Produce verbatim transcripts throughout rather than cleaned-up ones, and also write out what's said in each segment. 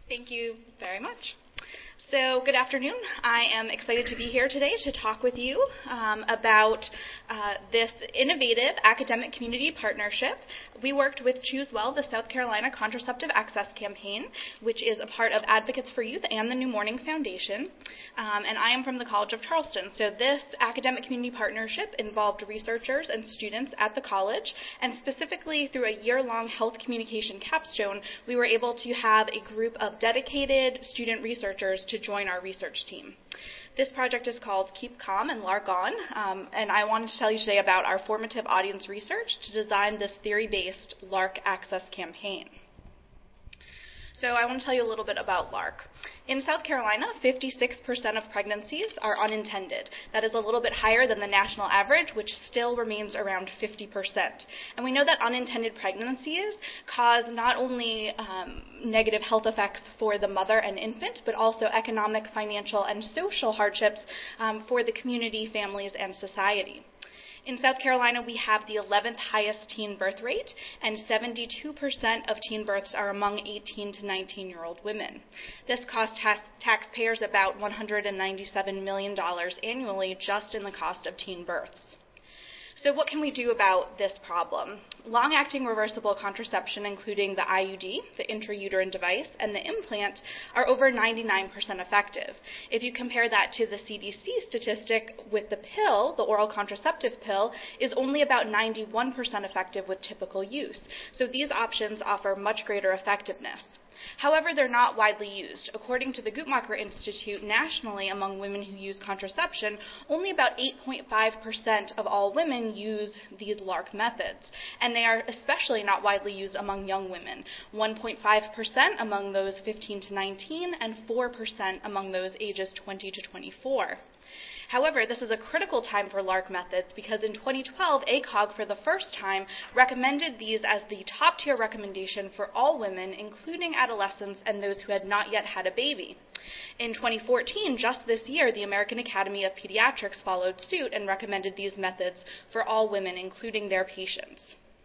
Thank you very much. So good afternoon. I am excited to be here today to talk with you um, about uh, this innovative academic community partnership. We worked with Choose Well, the South Carolina Contraceptive Access Campaign, which is a part of Advocates for Youth and the New Morning Foundation. Um, and I am from the College of Charleston. So this academic community partnership involved researchers and students at the college, and specifically through a year-long health communication capstone, we were able to have a group of dedicated student researchers to join our research team. This project is called Keep Calm and Lark On, um, and I wanted to tell you today about our formative audience research to design this theory-based LARC access campaign. So I want to tell you a little bit about LARC. In South Carolina, fifty-six percent of pregnancies are unintended. That is a little bit higher than the national average, which still remains around fifty percent. And we know that unintended pregnancies cause not only um, negative health effects for the mother and infant, but also economic, financial, and social hardships um, for the community, families, and society. In South Carolina, we have the eleventh highest teen birth rate, and seventy-two percent of teen births are among eighteen to nineteen-year-old women. This costs ta- taxpayers about one hundred ninety-seven million dollars annually just in the cost of teen births. So what can we do about this problem? Long-acting reversible contraception, including the I U D, the intrauterine device, and the implant, are over ninety-nine percent effective. If you compare that to the C D C statistic with the pill, the oral contraceptive pill, is only about ninety-one percent effective with typical use. So these options offer much greater effectiveness. However, they're not widely used. According to the Guttmacher Institute, nationally among women who use contraception, only about eight point five percent of all women use these LARC methods, and they are especially not widely used among young women, one point five percent among those fifteen to nineteen and four percent among those ages twenty to twenty-four. However, this is a critical time for LARC methods because in twenty twelve, A C O G for the first time recommended these as the top-tier recommendation for all women, including adolescents and those who had not yet had a baby. In twenty fourteen, just this year, the American Academy of Pediatrics followed suit and recommended these methods for all women, including their patients.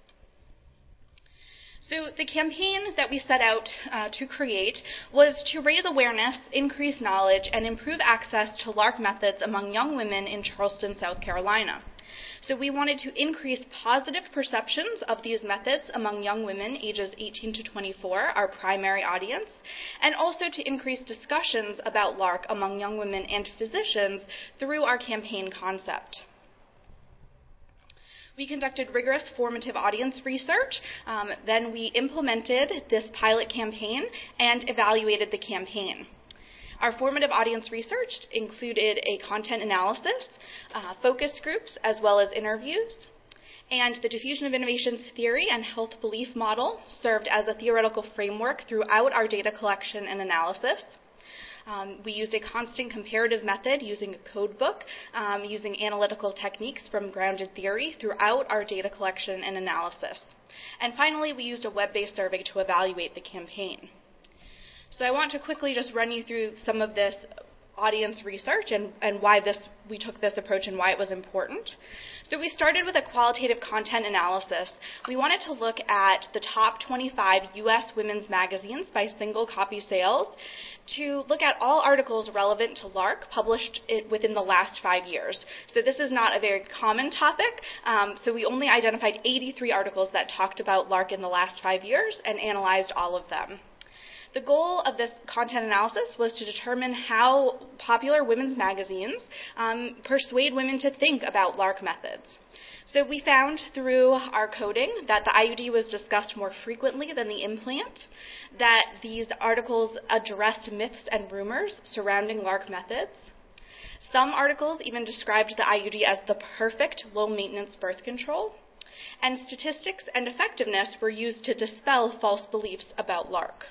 So the campaign that we set out uh, to create was to raise awareness, increase knowledge, and improve access to LARC methods among young women in Charleston, South Carolina. So we wanted to increase positive perceptions of these methods among young women ages eighteen to twenty-four, our primary audience, and also to increase discussions about LARC among young women and physicians through our campaign concept. We conducted rigorous formative audience research, um, then we implemented this pilot campaign and evaluated the campaign. Our formative audience research included a content analysis, uh, focus groups, as well as interviews, and the diffusion of innovations theory and health belief model served as a theoretical framework throughout our data collection and analysis. Um, we used a constant comparative method using a code book, um, using analytical techniques from grounded theory throughout our data collection and analysis. And finally, we used a web-based survey to evaluate the campaign. So I want to quickly just run you through some of this audience research and, and why this, we took this approach and why it was important. So we started with a qualitative content analysis. We wanted to look at the top twenty-five U S women's magazines by single copy sales to look at all articles relevant to LARC published within the last five years. So this is not a very common topic, um, so we only identified eighty-three articles that talked about LARC in the last five years and analyzed all of them. The goal of this content analysis was to determine how popular women's magazines um, persuade women to think about LARC methods. So we found through our coding that the I U D was discussed more frequently than the implant, that these articles addressed myths and rumors surrounding LARC methods. Some articles even described the I U D as the perfect low-maintenance birth control, and statistics and effectiveness were used to dispel false beliefs about LARC.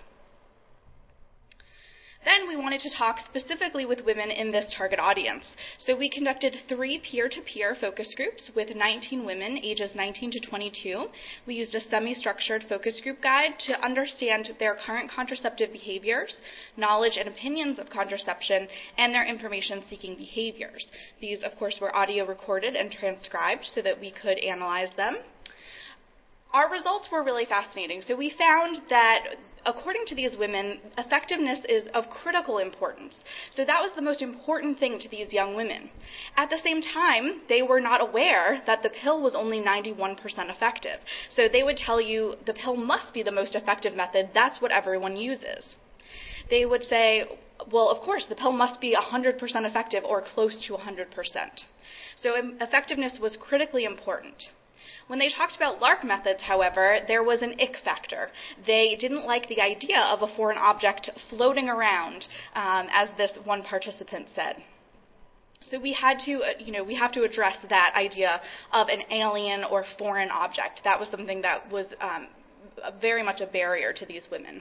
Then we wanted to talk specifically with women in this target audience. So we conducted three peer-to-peer focus groups with nineteen women ages nineteen to twenty-two. We used a semi-structured focus group guide to understand their current contraceptive behaviors, knowledge and opinions of contraception, and their information-seeking behaviors. These, of course, were audio recorded and transcribed so that we could analyze them. Our results were really fascinating. So we found that according to these women, effectiveness is of critical importance. So that was the most important thing to these young women. At the same time, they were not aware that the pill was only ninety-one percent effective. So they would tell you the pill must be the most effective method. That's what everyone uses. They would say, well, of course, the pill must be one hundred percent effective or close to one hundred percent. So effectiveness was critically important. When they talked about LARC methods, however, there was an ick factor. They didn't like the idea of a foreign object floating around, um, as this one participant said. So we had to, uh, you know, we have to address that idea of an alien or foreign object. That was something that was um, very much a barrier to these women.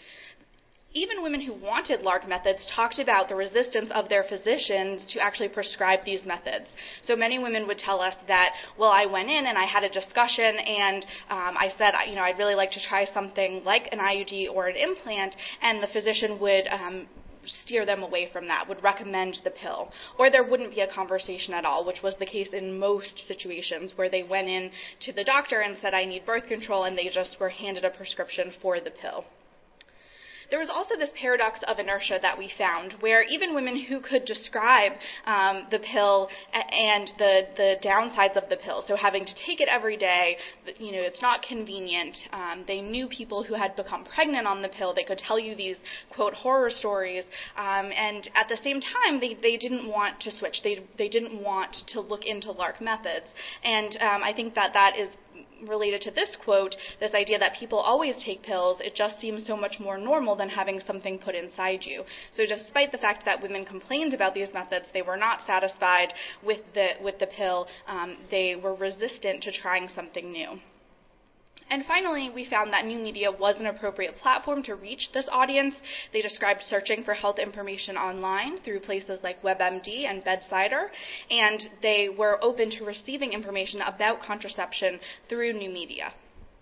Even women who wanted LARC methods talked about the resistance of their physicians to actually prescribe these methods. So many women would tell us that, well, I went in and I had a discussion and um, I said, you know, I'd really like to try something like an I U D or an implant, and the physician would um, steer them away from that, would recommend the pill. Or there wouldn't be a conversation at all, which was the case in most situations where they went in to the doctor and said, I need birth control, and they just were handed a prescription for the pill. There was also this paradox of inertia that we found, where even women who could describe um, the pill and the, the downsides of the pill, so having to take it every day, you know, it's not convenient. Um, they knew people who had become pregnant on the pill. They could tell you these, quote, horror stories. Um, and at the same time, they, they didn't want to switch. They, they didn't want to look into LARC methods. And um, I think that that is related to this quote, this idea that people always take pills, it just seems so much more normal than having something put inside you. So despite the fact that women complained about these methods, they were not satisfied with the, with the pill. Um, they were resistant to trying something new. And finally, we found that new media was an appropriate platform to reach this audience. They described searching for health information online through places like WebMD and Bedsider, and they were open to receiving information about contraception through new media.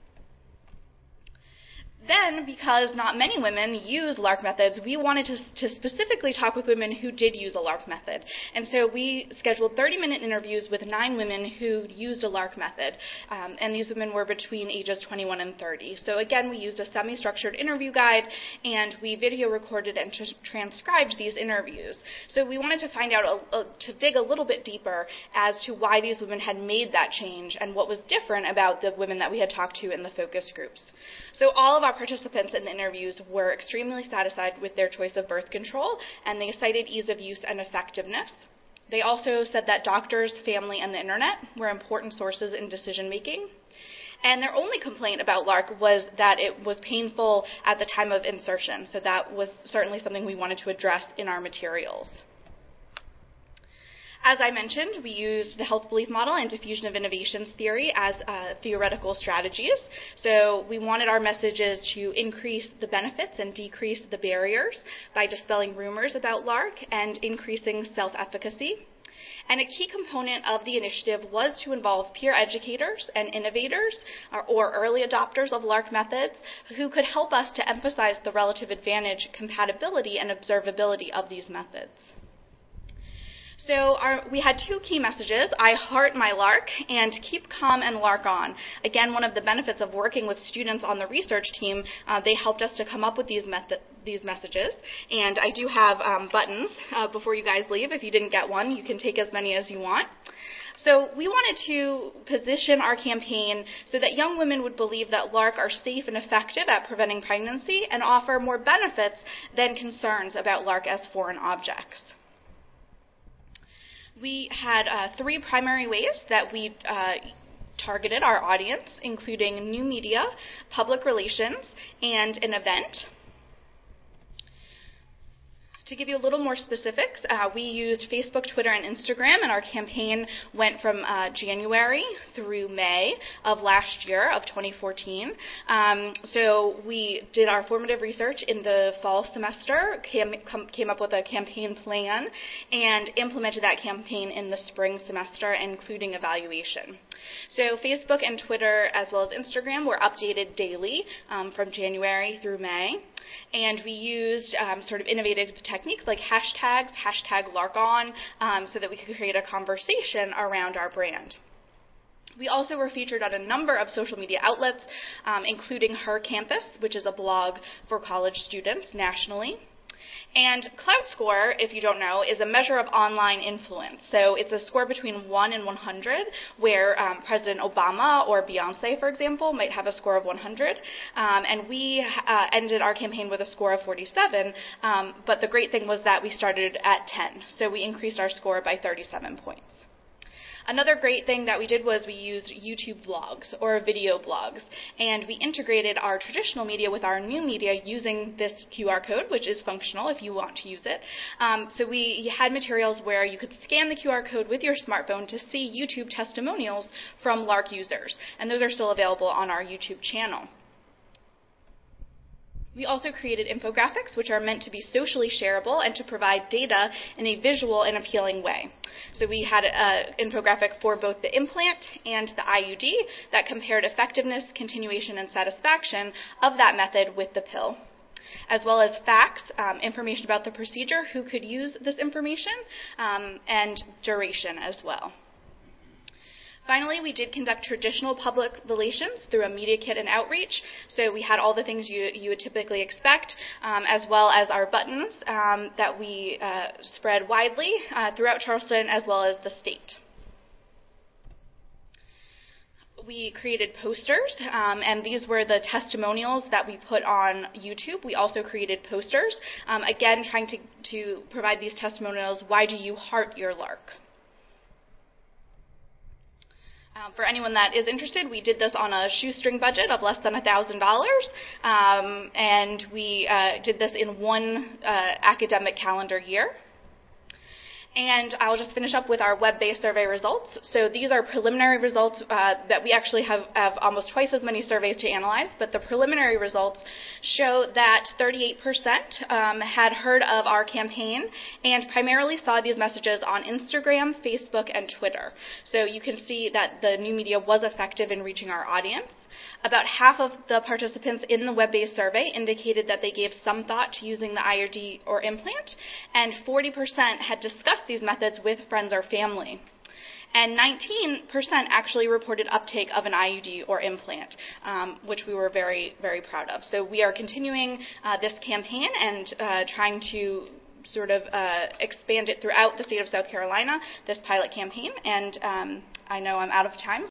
Then, because not many women use LARC methods, we wanted to, to specifically talk with women who did use a LARC method. And so we scheduled thirty-minute interviews with nine women who used a LARC method. Um, and these women were between ages twenty-one and thirty. So again, we used a semi-structured interview guide, and we video recorded and tr- transcribed these interviews. So we wanted to find out, a, a, to dig a little bit deeper as to why these women had made that change and what was different about the women that we had talked to in the focus groups. So all of our participants in the interviews were extremely satisfied with their choice of birth control, and they cited ease of use and effectiveness. They also said that doctors, family, and the internet were important sources in decision making. And their only complaint about LARC was that it was painful at the time of insertion. So that was certainly something we wanted to address in our materials. As I mentioned, we used the health belief model and diffusion of innovations theory as uh, theoretical strategies. So we wanted our messages to increase the benefits and decrease the barriers by dispelling rumors about LARC and increasing self-efficacy. And a key component of the initiative was to involve peer educators and innovators or, or early adopters of LARC methods who could help us to emphasize the relative advantage, compatibility, and observability of these methods. So our, we had two key messages, I heart my LARC and keep calm and LARC on. Again, one of the benefits of working with students on the research team, uh, they helped us to come up with these, method, these messages. And I do have um, buttons uh, before you guys leave. If you didn't get one, you can take as many as you want. So we wanted to position our campaign so that young women would believe that LARC are safe and effective at preventing pregnancy and offer more benefits than concerns about LARC as foreign objects. We had uh, three primary ways that we uh, targeted our audience, including new media, public relations, and an event. To give you a little more specifics, uh, we used Facebook, Twitter, and Instagram, and our campaign went from uh, January through May of last year, of twenty fourteen. Um, so we did our formative research in the fall semester, came, came up with a campaign plan, and implemented that campaign in the spring semester, including evaluation. So Facebook and Twitter, as well as Instagram, were updated daily um, from January through May. And we used um, sort of innovative techniques like hashtags, hashtag LARCON, um, so that we could create a conversation around our brand. We also were featured on a number of social media outlets, um, including Her Campus, which is a blog for college students nationally. And CloutScore, if you don't know, is a measure of online influence. So it's a score between one and one hundred, where um, President Obama or Beyonce, for example, might have a score of one hundred. Um, and we uh, ended our campaign with a score of forty-seven, um, but the great thing was that we started at ten. So we increased our score by thirty-seven points. Another great thing that we did was we used YouTube vlogs or video blogs, and we integrated our traditional media with our new media using this Q R code, which is functional if you want to use it. Um, so we had materials where you could scan the Q R code with your smartphone to see YouTube testimonials from LARC users, and those are still available on our YouTube channel. We also created infographics, which are meant to be socially shareable and to provide data in a visual and appealing way. So we had an infographic for both the implant and the I U D that compared effectiveness, continuation, and satisfaction of that method with the pill, as well as facts, um, information about the procedure, who could use this information, um, and duration as well. Finally, we did conduct traditional public relations through a media kit and outreach. So we had all the things you, you would typically expect, um, as well as our buttons um, that we uh, spread widely uh, throughout Charleston, as well as the state. We created posters, um, and these were the testimonials that we put on YouTube. We also created posters, um, again, trying to, to provide these testimonials. Why do you heart your LARC? Um, for anyone that is interested, we did this on a shoestring budget of less than one thousand dollars, um, and we uh, did this in one uh, academic calendar year. And I'll just finish up with our web-based survey results. So these are preliminary results uh, that we actually have, have almost twice as many surveys to analyze, but the preliminary results show that thirty-eight percent um, had heard of our campaign and primarily saw these messages on Instagram, Facebook, and Twitter. So you can see that the new media was effective in reaching our audience. About half of the participants in the web-based survey indicated that they gave some thought to using the I U D or implant, and forty percent had discussed these methods with friends or family. And nineteen percent actually reported uptake of an I U D or implant, um, which we were very, very proud of. So we are continuing uh, this campaign and uh, trying to sort of uh, expand it throughout the state of South Carolina, this pilot campaign. And um, I know I'm out of time.